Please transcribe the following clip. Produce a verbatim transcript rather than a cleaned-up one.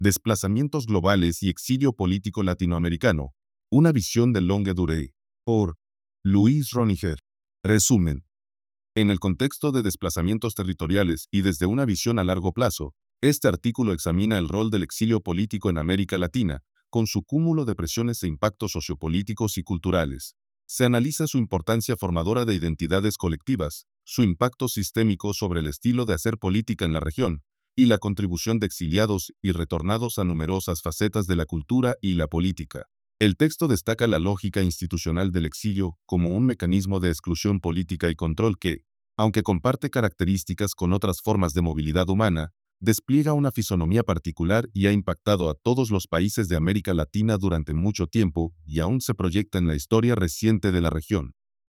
Desplazamientos globales y exilio político latinoamericano. Una visión de longue durée. Por Luis Roniger. Resumen. En el contexto de desplazamientos territoriales y desde una visión a largo plazo, este artículo examina el rol del exilio político en América Latina, con su cúmulo de presiones e impactos sociopolíticos y culturales. Se analiza su importancia formadora de identidades colectivas, su impacto sistémico sobre el estilo de hacer política en la región, y la contribución de exiliados y retornados a numerosas facetas de la cultura y la política. El texto destaca la lógica institucional del exilio como un mecanismo de exclusión política y control que, aunque comparte características con otras formas de movilidad humana, despliega una fisonomía particular y ha impactado a todos los países de América Latina durante mucho tiempo y aún se proyecta en la historia reciente de la región.